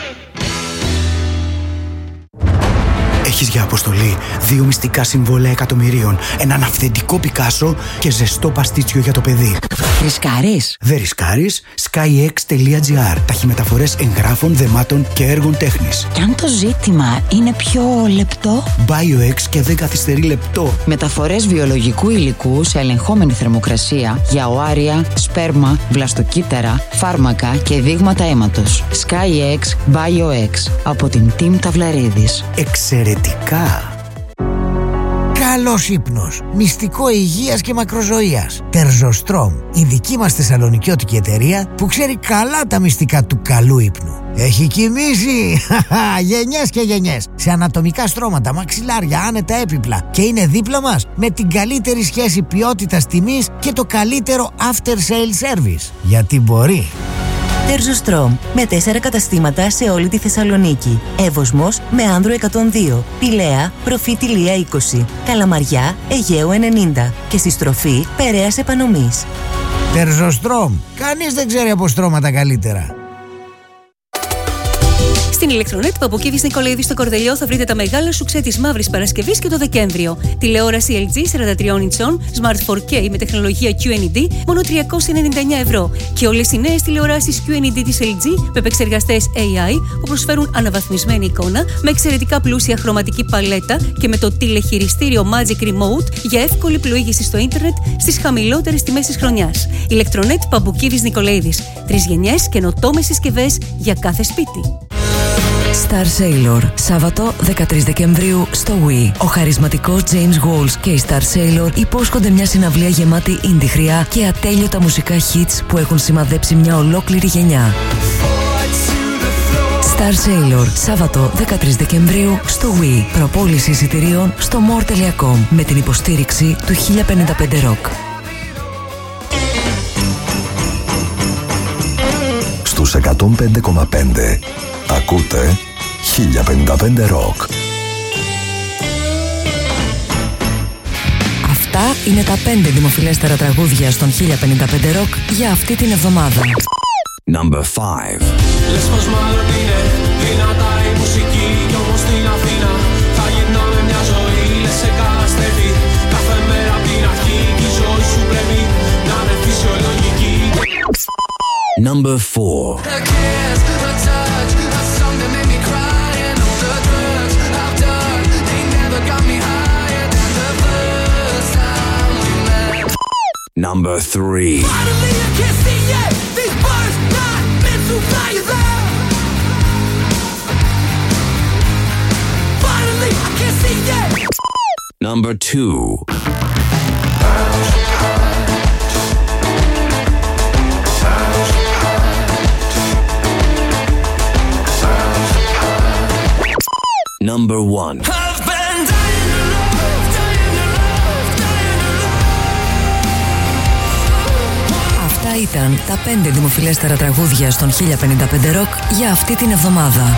S20: Έχεις για αποστολή δύο μυστικά συμβόλαια εκατομμυρίων, έναν αυθεντικό Πικάσο και ζεστό παστίτσιο για το παιδί.
S18: Ρισκάρεις?
S20: Δεν ρισκάρεις. skyx τελεία gr. Ταχυμεταφορές εγγράφων, δεμάτων και έργων τέχνης.
S18: Κι αν το ζήτημα είναι πιο λεπτό?
S20: BioX και δεν καθυστερεί λεπτό.
S21: Μεταφορές βιολογικού υλικού σε ελεγχόμενη θερμοκρασία για οάρια, σπέρμα, βλαστοκύτταρα, φάρμακα και δείγματα αίματος. skyx BioX από την Team Ταυλαρίδης.
S20: Εξαιρετικά!
S1: καλός ύπνος, μυστικό υγείας και μακροζωίας. Τερζοστρόμ, η δική μας θεσσαλονικιώτικη εταιρεία που ξέρει καλά τα μυστικά του καλού ύπνου. Έχει κοιμήσει γενιές και γενιές σε ανατομικά στρώματα, μαξιλάρια, άνετα έπιπλα και είναι δίπλα μας με την καλύτερη σχέση ποιότητας τιμής και το καλύτερο after sale service. Γιατί μπορεί.
S2: Τερζοστρόμ, με τέσσερα καταστήματα σε όλη τη Θεσσαλονίκη. Εύωσμος με Άνδρο εκατόν δύο, Πηλαία, Προφήτη Λία είκοσι, Καλαμαριά, Αιγαίου ενενήντα και στη στροφή Περαίας Επανομής.
S1: Τερζοστρόμ, κανείς δεν ξέρει από στρώματα καλύτερα.
S22: Στην Ηλεκτρονέτ Παπουκίδης Νικολαίδη στο Κορδελιό θα βρείτε τα μεγάλα σουξέ της Μαύρης Παρασκευής και το Δεκέμβριο. Τηλεόραση ελ τζι σαράντα τρία ιντσών, Smart φορ κέι με τεχνολογία κιου εν ι ντι, μόνο τριακόσια ενενήντα εννέα ευρώ. Και όλες οι νέες τηλεοράσεις κιου εν ι ντι της ελ τζι με επεξεργαστές έι άι που προσφέρουν αναβαθμισμένη εικόνα, με εξαιρετικά πλούσια χρωματική παλέτα και με το τηλεχειριστήριο Magic Remote για εύκολη πλοήγηση στο ίντερνετ στις χαμηλότερες τιμές της χρονιάς. Ηλεκτρονέτ Παπουκίδης Νικολαίδης. Τρεις γενιές καινοτόμες συσκευές για κάθε σπίτι.
S2: Star Sailor, Σάββατο δεκατρείς Δεκεμβρίου στο Wii. Ο χαρισματικός James Walls και η Star Sailor υπόσχονται μια συναυλία γεμάτη indie χρειά και ατέλειωτα μουσικά hits που έχουν σημαδέψει μια ολόκληρη γενιά. Star Sailor, Σάββατο δεκατρείς Δεκεμβρίου στο Wii. Προπόληση εισιτηρίων στο more τελεία com με την υποστήριξη του χίλια πενήντα πέντε Rock.
S3: Στους εκατόν πέντε κόμμα πέντε ακούτε χίλια πενήντα πέντε Rock.
S2: Αυτά είναι τα πέντε δημοφιλέστερα τραγούδια στον χίλια πενήντα πέντε Rock για αυτή την εβδομάδα.
S3: Number five.
S7: Λες πως μάλλον είναι δυνατά η μουσική κι όμως στην Αθήνα θα γυρνάμε μια ζωή, λες σε καταστρέφει κάθε μέρα απ' την αρχή κι η ζωή σου πρέπει να είναι φυσιολογική.
S3: Number four. Number three.
S7: Finally I can see it. These birds not meant to fly you there. Finally I can see it.
S3: Number two. Number one.
S2: Αυτά ήταν τα πέντε δημοφιλέστερα τραγούδια στον χίλια πενήντα πέντε Rock για αυτή την εβδομάδα.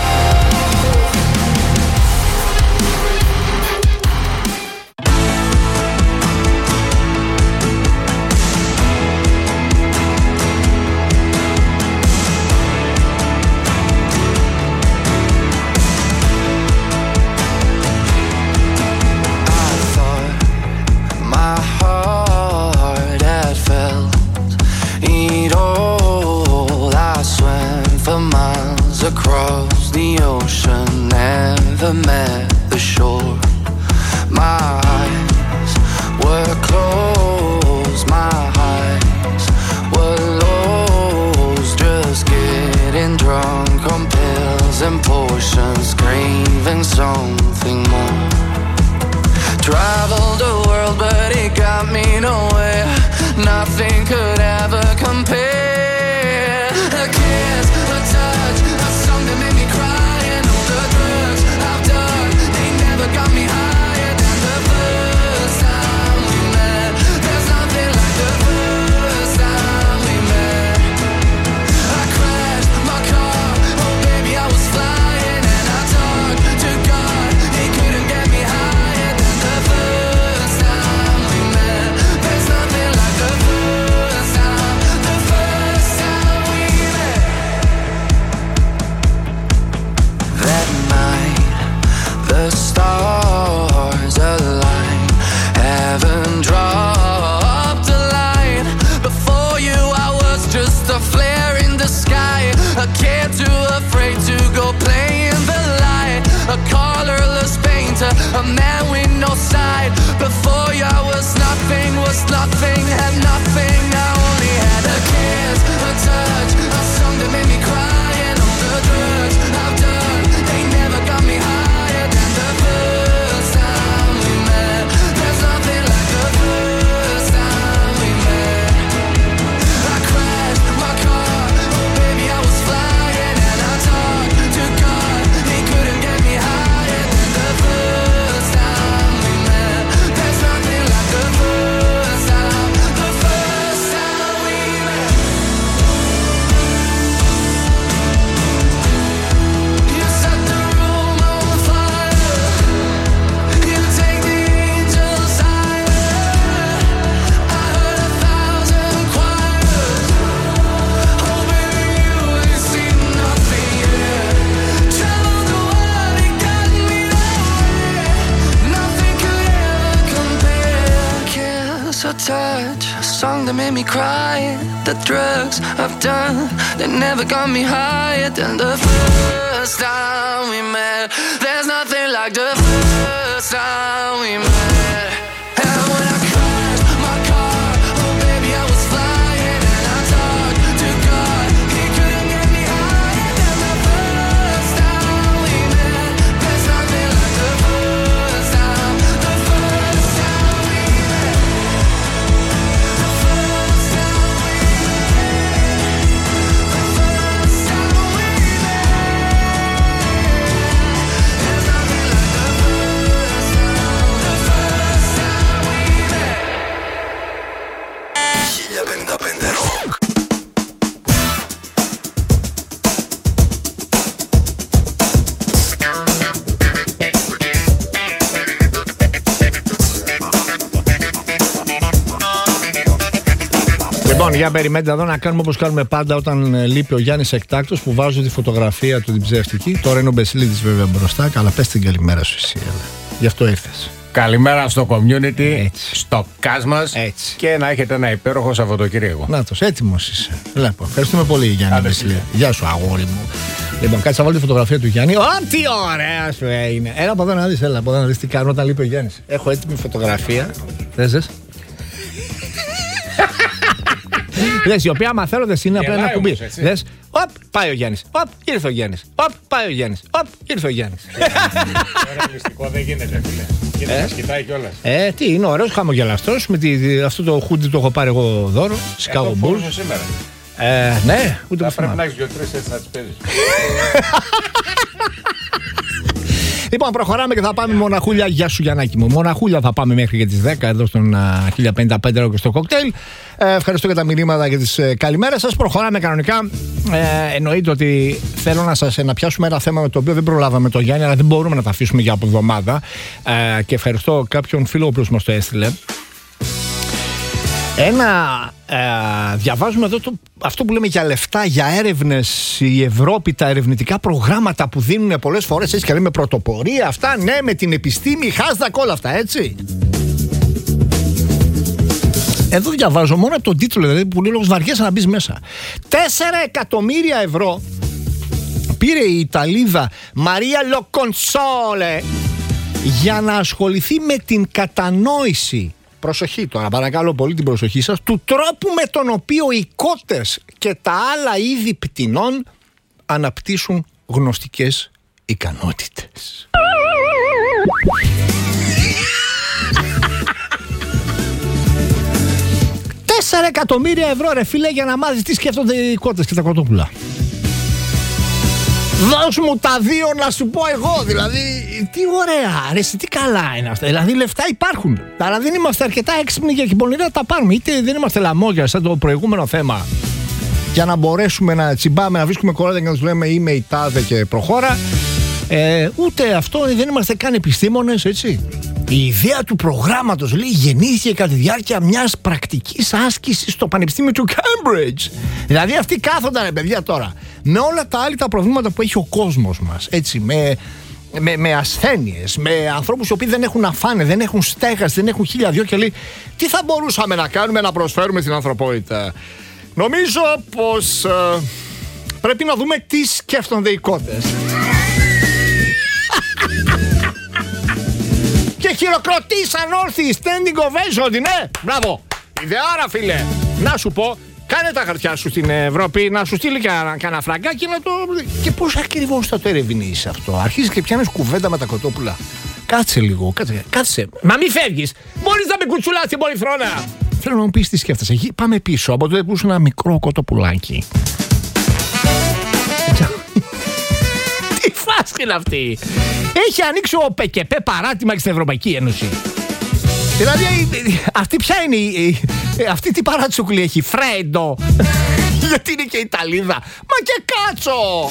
S7: Across the ocean, never met the shore. My eyes were closed, my eyes were lost. Just getting drunk on pills and potions, craving something more. Traveled the world, but it got me nowhere. Nothing could ever compare. A kiss, a touch, a song that made me cry, and all the drugs I've done, they never got me higher than the first time we met. There's nothing like the first time we met. I crashed my car, oh baby I was flying, and I talked to God, he couldn't get me higher than the first time we met. There's nothing like the first time, the first
S8: touch, a song that made me cry. The drugs I've done, they never got me higher than the first time we met. There's nothing like the first time we met. And when I crashed my car, oh baby I was flying. And I talked to God, he couldn't get me higher than the first time we met. There's nothing like the first time, the first time we met. The first time we met. The first time we met. There's nothing like the first time, the first time we met.
S3: χίλια πενήντα πέντε Rock.
S9: Λοιπόν, για περιμένετε εδώ να κάνουμε όπως κάνουμε πάντα όταν ε, λείπει ο Γιάννης Εκτάκτος, που βάζω τη φωτογραφία του την ψεύτικη. Τώρα είναι ο Μπεσιλίδης βέβαια μπροστά. Καλά, πες την καλημέρα σου εσύ, έλα. Γι' αυτό ήρθες.
S23: Καλημέρα στο community,
S9: Έτσι.
S23: στο cast μας
S9: Έτσι.
S23: και να έχετε ένα υπέροχο Σαββατοκύριακο.
S9: Νάτος, έτοιμος είσαι. Λοιπόν, ευχαριστούμε πολύ Γιάννη Μπεσιλίδη. Γεια σου, αγόρι μου. Λοιπόν, κάτσε να βάλω τη φωτογραφία του Γιάννη. Ω, τι ωραία σου είναι. Έλα από εδώ να δεις, έλα από εδώ να δεις τι κάνω όταν λείπει ο Γιάννης. Έχω έτοιμη φωτογραφία. Δες. Δες, η οποία άμα θέλω δες είναι απλά ένα κουμπί. Δες, οπ, πάει ο Γιάννης. Οπ, ήρθε ο Γιάννης. Οπ, πάει ο Γιάννης. Οπ, ήρθε ο Γιάννης.
S23: Τώρα μυστικό δεν γίνεται, φίλε. Και
S9: Ε.
S23: μας κοιτάει κιόλας.
S9: Ε, τι είναι, ωραίος χαμογελαστός. Με τη, αυτό το χούντι το έχω πάρει εγώ δώρο. Chicago Bulls.
S23: φορούσα σήμερα.
S9: Ε, ναι, ούτε
S23: Θα
S9: που
S23: πρέπει
S9: θυμάμαι.
S23: να έχεις δύο-τρεις έτσι να τις παίζεις.
S9: Λοιπόν, προχωράμε και θα πάμε μοναχούλια. Γεια σου, Γιαννάκη μου. Μοναχούλια θα πάμε μέχρι και τις δέκα εδώ στον uh, χίλια πενήντα πέντε Rock και στο κοκτέιλ. Ε, ευχαριστώ για τα μηνύματα και τις ε, καλημέρες σας. Προχωράμε κανονικά. Ε, εννοείται ότι θέλω να σας ε, να πιάσουμε ένα θέμα με το οποίο δεν προλάβαμε το Γιάννη, αλλά δεν μπορούμε να τα αφήσουμε για από εβδομάδα. Ε, και ευχαριστώ κάποιον φίλο που μας το έστειλε. Ένα, ε, διαβάζουμε εδώ το, αυτό που λέμε για λεφτά, για έρευνες, η Ευρώπη, τα ερευνητικά προγράμματα που δίνουν πολλές φορές, έτσι και λέμε πρωτοπορία, αυτά, ναι, με την επιστήμη, χάσδακ όλα αυτά, έτσι. Εδώ διαβάζω μόνο από τον τίτλο, δηλαδή, που λέει λόγος βαριέσαι να μπεις μέσα. Τέσσερα εκατομμύρια ευρώ πήρε η Ιταλίδα Μαρία Λοκονσόλε για να ασχοληθεί με την κατανόηση, προσοχή τώρα, παρακαλώ πολύ την προσοχή σας, του τρόπου με τον οποίο οι κότες και τα άλλα είδη πτηνών αναπτύσσουν γνωστικές ικανότητες. Τέσσερα εκατομμύρια ευρώ ρε φίλε για να μάθεις τι σκέφτονται οι κότες και τα κοτόπουλα. Δώσ' μου τα δύο να σου πω εγώ, δηλαδή, τι ωραία, ρε, τι καλά είναι αυτά. Δηλαδή, λεφτά υπάρχουν. Αλλά δεν είμαστε αρκετά έξυπνοι για πονηρά να τα πάρουμε. Είτε δεν είμαστε λαμόγια σαν το προηγούμενο θέμα, για να μπορέσουμε να τσιμπάμε, να βρίσκουμε κορώδια και να τους λέμε είμαι η τάδε και προχώρα. Ε, ούτε αυτό, δεν είμαστε καν επιστήμονες, έτσι. Η ιδέα του προγράμματος, λέει, γεννήθηκε κατά τη διάρκεια μιας πρακτικής άσκησης στο Πανεπιστήμιο του Cambridge. Δηλαδή αυτοί κάθονταν, ρε παιδιά, τώρα με όλα τα άλλα τα προβλήματα που έχει ο κόσμος μας, έτσι, με, με, με ασθένειες, με ανθρώπους οι οποίοι δεν έχουν να φάνε, δεν έχουν στέγαση, δεν έχουν χίλια δυο, και λέει τι θα μπορούσαμε να κάνουμε να προσφέρουμε στην ανθρωπότητα. Νομίζω πως ε, πρέπει να δούμε τι σκέφτονται οι κότες. Και χειροκροτήσαν όρθιοι, standing ovation, ναι, μπράβο, ιδεάρα φίλε. Να σου πω, κάνε τα χαρτιά σου στην Ευρώπη, να σου στείλει κανένα φραγκάκι να το... Και πώς ακριβώς θα το ερευνήσεις αυτό? Αρχίζεις και πιάνεις κουβέντα με τα κοτόπουλα. Κάτσε λίγο, κάτσε, κάτσε. Μα μη φεύγεις, μπορείς να με κουτσουλάς την πολυθρόνα. Θέλω να μου πεις τι σκέφτεσαι. Πάμε πίσω, από τότε που ήσουν ένα μικρό κοτοπουλάκι. Τι φάση είναι αυτή? Έχει ανοίξει ο ΠΚΠ παράτημα και στην Ευρωπαϊκή Ένωση. Δηλαδή αυτή ποια είναι η, αυτή τι παράτσουκλη έχει? Φρέντο. Γιατί είναι και Ιταλίδα. Μα και κάτσο.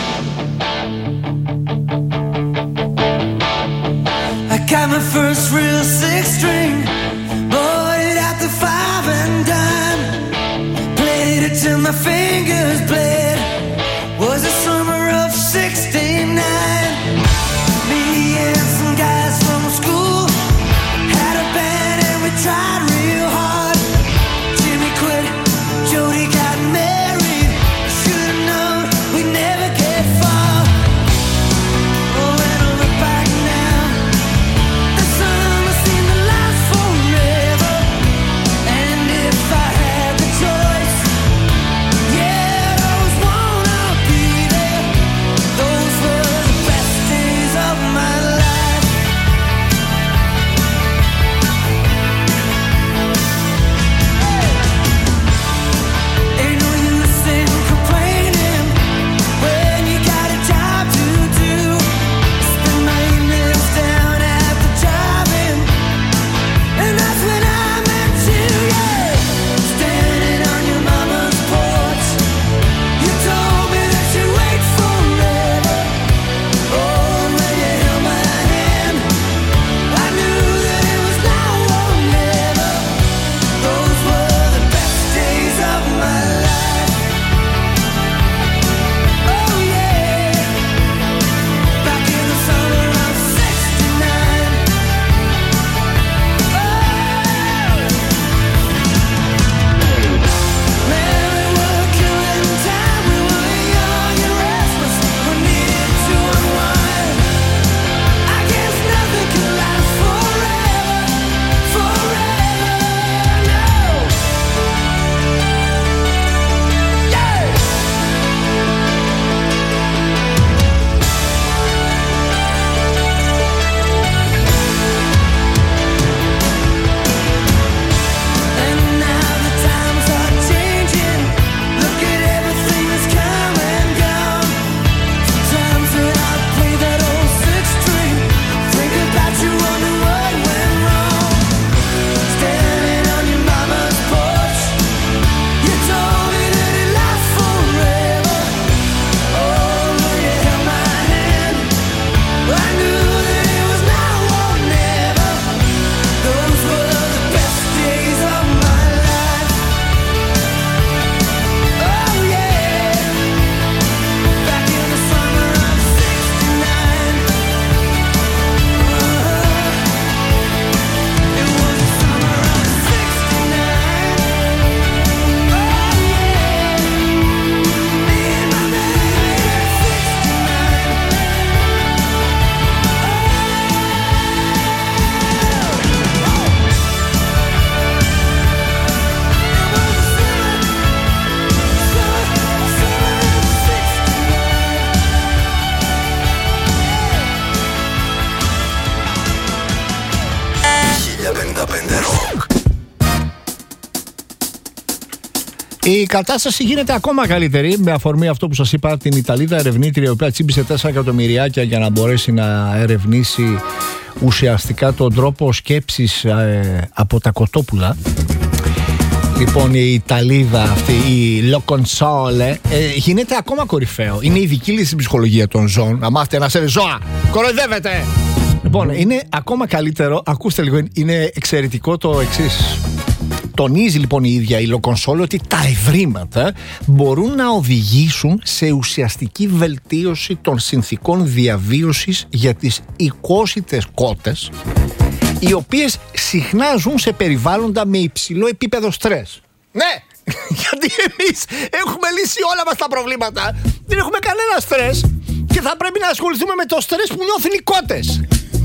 S8: I got my first real six string, bought it at the five and dime, played it till my fingers bled, was the summer of sixty-nine. Me and some guys from school had a band and we tried real hard.
S3: πενήντα πέντε Rock.
S9: Η κατάσταση γίνεται ακόμα καλύτερη με αφορμή αυτό που σας είπα, την Ιταλίδα ερευνήτρια η οποία τσίμπησε τέσσερα εκατομμυριάκια για να μπορέσει να ερευνήσει ουσιαστικά τον τρόπο σκέψης ε, από τα κοτόπουλα. Λοιπόν, η Ιταλίδα αυτή, η Λοκονσόλε, ε, γίνεται ακόμα κορυφαίο. Είναι η ειδική λύση στην ψυχολογία των ζώων. Να μάθετε να σε ζώα. Κοροϊδεύετε! Λοιπόν, είναι ακόμα καλύτερο. Ακούστε λίγο, είναι εξαιρετικό το εξής. Τονίζει λοιπόν η ίδια η Λοκονσόλε ότι τα ευρήματα μπορούν να οδηγήσουν σε ουσιαστική βελτίωση των συνθηκών διαβίωσης για τις οικόσιτες κότες, οι οποίες συχνά ζουν σε περιβάλλοντα με υψηλό επίπεδο στρες. Ναι, γιατί εμείς έχουμε λύσει όλα μας τα προβλήματα. Δεν έχουμε κανένα στρες και θα πρέπει να ασχοληθούμε με το στρες που νιώθουν οι κότες.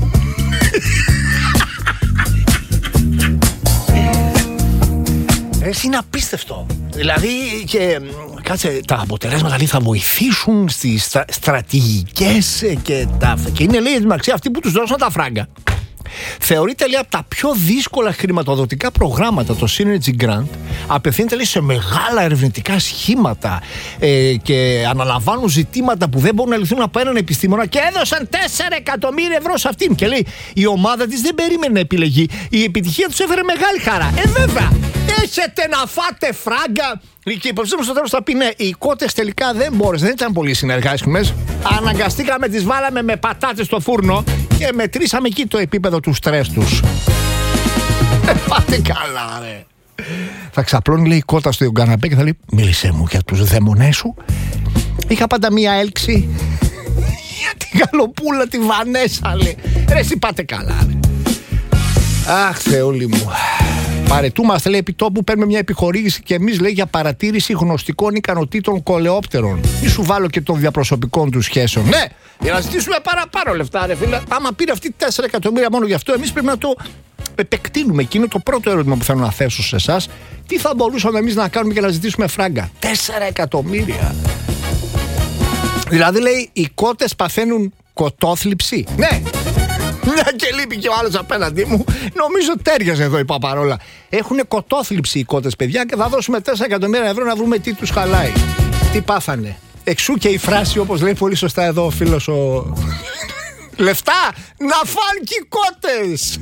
S9: Εσύ είναι απίστευτο. Δηλαδή, και κάτσε, τα αποτελέσματα λέει, θα βοηθήσουν στις στρα, στρατηγικές και, τα, και είναι λέει μεταξύ αυτοί που τους δώσαν τα φράγκα. Θεωρείται λέει από τα πιο δύσκολα χρηματοδοτικά προγράμματα το Synergy Grant. Απευθύνεται λέει σε μεγάλα ερευνητικά σχήματα ε, και αναλαμβάνουν ζητήματα που δεν μπορούν να λυθούν από έναν επιστήμονα και έδωσαν τέσσερα εκατομμύρια ευρώ σε αυτήν. Και λέει η ομάδα της δεν περίμενε να επιλεγεί. Η επιτυχία τους έφερε μεγάλη χαρά. Ε, βέβαια, έχετε να φάτε φράγκα. Και υποψήφιος στο τέλος θα πει ναι, οι κότες τελικά δεν μπόρεσαν, δεν ήταν πολύ συνεργάσιμες. Αναγκαστήκαμε, τις βάλαμε με πατάτες στο φούρνο και μετρήσαμε εκεί το επίπεδο του στρες τους. Ε, πάτε καλά ρε. Θα ξαπλώνει λέει η κότα στο καναπέ και θα λέει μίλησέ μου για τους δαίμονές σου. Είχα πάντα μία έλξη για την γαλοπούλα τη Βανέσα λέει. Ρε εσύ πάτε καλά ρε. Αχ Θεόλη μου. Παρετούμαστε λέει επί τόπου, παίρνουμε μια επιχορήγηση και εμείς λέει για παρατήρηση γνωστικών ικανοτήτων κολεόπτερων. Μη σου βάλω και των διαπροσωπικών του σχέσεων. Ναι, για να ζητήσουμε παραπάνω λεφτά ρε φίλε. Άμα πήρε αυτή τέσσερα εκατομμύρια μόνο γι' αυτό, εμείς πρέπει να το επεκτείνουμε. Και είναι το πρώτο ερώτημα που θέλω να θέσω σε εσάς. Τι θα μπορούσαμε εμείς να κάνουμε για να ζητήσουμε φράγκα? τέσσερα εκατομμύρια. Δηλαδή λέει οι κότες παθαίνουν κοτόθλιψη. Ναι. Μια και λείπει και ο άλλος απέναντί μου. Νομίζω τέριαζε εδώ η παπαρόλα. Έχουνε κοτόθλιψη οι κότες παιδιά και θα δώσουμε τέσσερα εκατομμύρια ευρώ να βρούμε τι τους χαλάει. Τι πάθανε? Εξού και η φράση όπως λέει πολύ σωστά εδώ ο φίλος ο... Λεφτά να φάνε και οι κότες.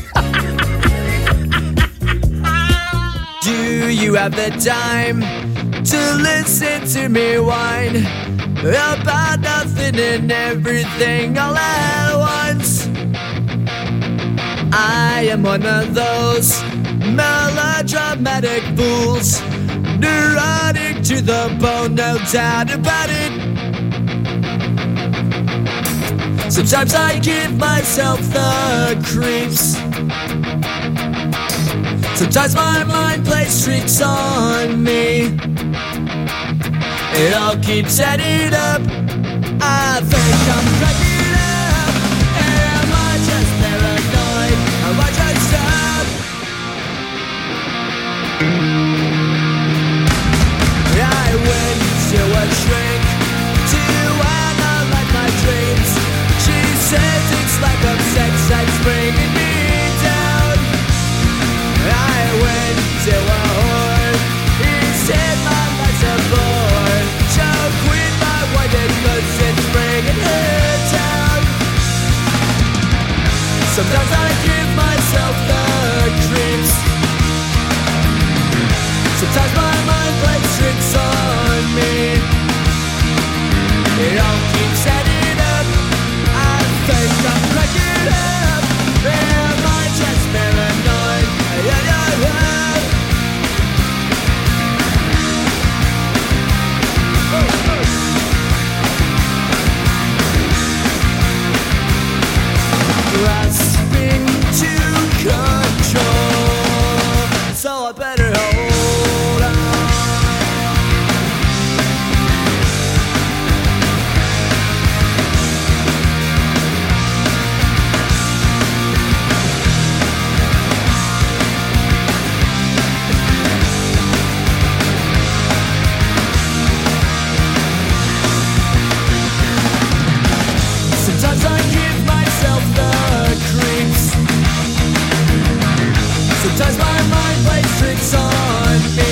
S7: Do you have the time to listen to me whine about nothing and everything all at once? I am one of those melodramatic fools, neurotic to the bone, no doubt about it. Sometimes I give myself the creeps. Sometimes my mind plays tricks on me. It all keeps adding up. I think I'm cracking up. Am I just paranoid? Am I just up? I went to a shrink to analyze my dreams. She says it's like a sex that's bringing me down. I went to a whore. He said my life's a bore. She'll quit my wife because it's bringing her down. Sometimes I give myself the creeps. Sometimes my mind plays tricks on me. It all keeps adding up. I think I'm cracking up. Am I just paranoid? Yeah, yeah, yeah. Oh, oh. Grasping to control, so I better hold on. Sometimes my mind plays tricks on me.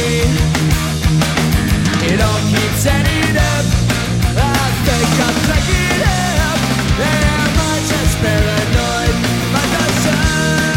S7: It all keeps adding up. I think I'm cracking up. Am I just paranoid like the sun?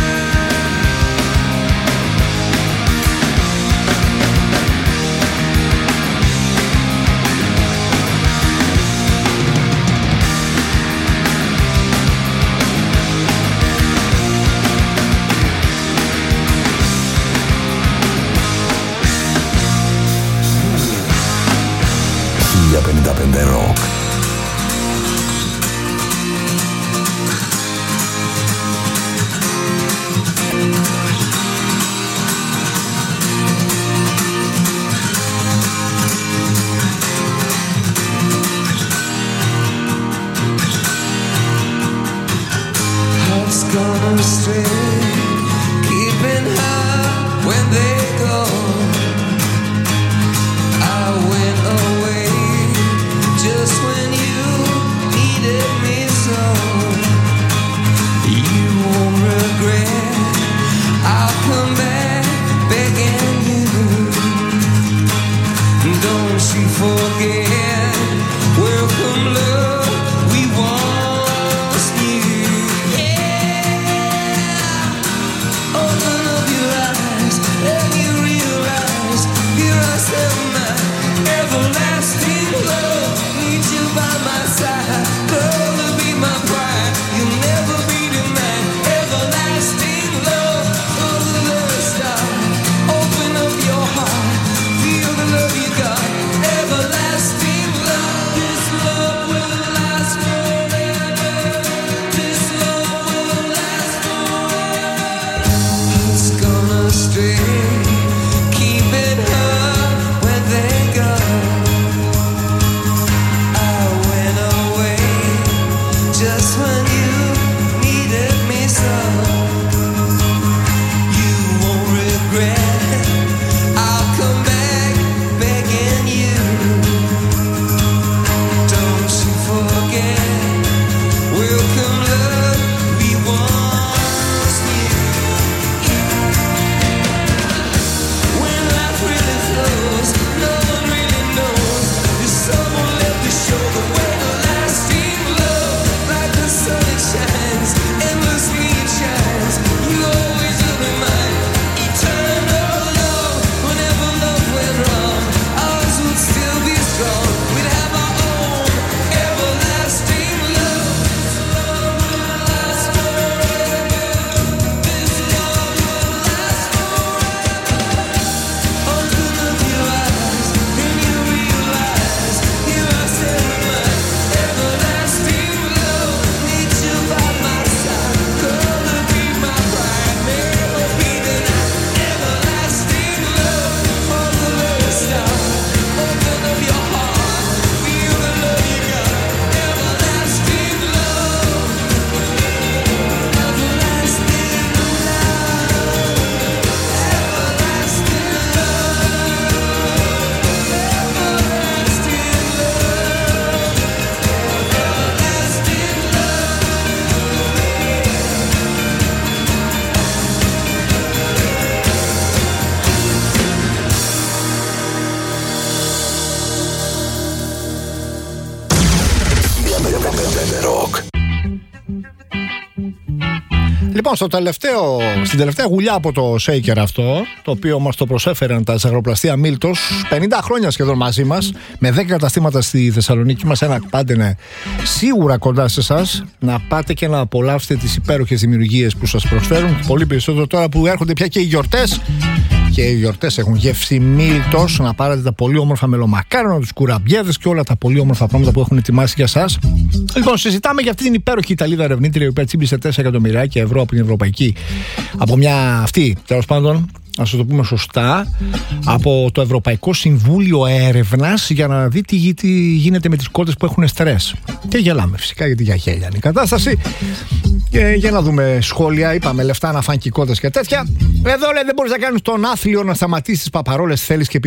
S3: χίλια πενήντα πέντε Rock.
S7: Hearts gone astray, keeping her when they go. I went away just when you needed me so. You won't regret, I'll come back begging you. Don't you forget, welcome love we once knew. Yeah, open up your eyes and you realize here I stand, my everlasting love. Need you by my side, girl, to be my pride. You'll never be denied. Everlasting love, from the very start. Open up your heart, feel the love you got. Everlasting love, this love will last forever. This love will last forever. It's gonna stay, keeping her where they go. I went away just when you needed me so. You won't regret, I'll come back begging you. Don't you forget, welcome love we once knew. When life really flows, no one really knows. If someone left the show, the way the lasting love, like the sun it shines, endlessly it shines. You always will be mine, eternal love. Whenever love went wrong, ours would still be strong. We'd have our own everlasting love. This love will last forever. This love will last forever. Open up your eyes and you realize here I stand with my everlasting love. Need you by my side, girl, to be my bride. Never be denied. Everlasting love from the very start. Open up your heart, feel the love you got. Everlasting love. Everlasting love. Everlasting
S3: χίλια πενήντα πέντε Rock.
S9: Λοιπόν, στο τελευταίο, στην τελευταία γουλιά από το Shaker αυτό, το οποίο μας το προσέφεραν τα ζαχαροπλαστεία Μίλτος, πενήντα χρόνια σχεδόν μαζί μας, με δέκα καταστήματα στη Θεσσαλονίκη μας, ένα πάντα είναι σίγουρα κοντά σε εσάς, να πάτε και να απολαύσετε τις υπέροχες δημιουργίες που σας προσφέρουν, πολύ περισσότερο τώρα που έρχονται πια και οι γιορτές. Και οι γιορτές έχουν γεύση Μίλτος, να πάρετε τα πολύ όμορφα μελομακάρονα, τους κουραμπιέδες και όλα τα πολύ όμορφα πράγματα που έχουν ετοιμάσει για σας. Λοιπόν, συζητάμε για αυτή την υπέροχη Ιταλίδα ερευνήτρια, η οποία τσίμπησε τέσσερα εκατομμυριάκια ευρώ από την Ευρωπαϊκή, από μια αυτή, τέλος πάντων, να σας το πούμε σωστά, από το Ευρωπαϊκό Συμβούλιο Έρευνας, για να δει τι, τι γίνεται με τις κότες που έχουν στρες. Και γελάμε φυσικά, γιατί για γέλια είναι η κατάσταση. Και για να δούμε σχόλια. Είπαμε λεφτά να φάνε και κότες και τέτοια. Εδώ λέει, δεν μπορείς να κάνεις τον άθλιο να σταματήσει τις παπαρόλες, θέλεις και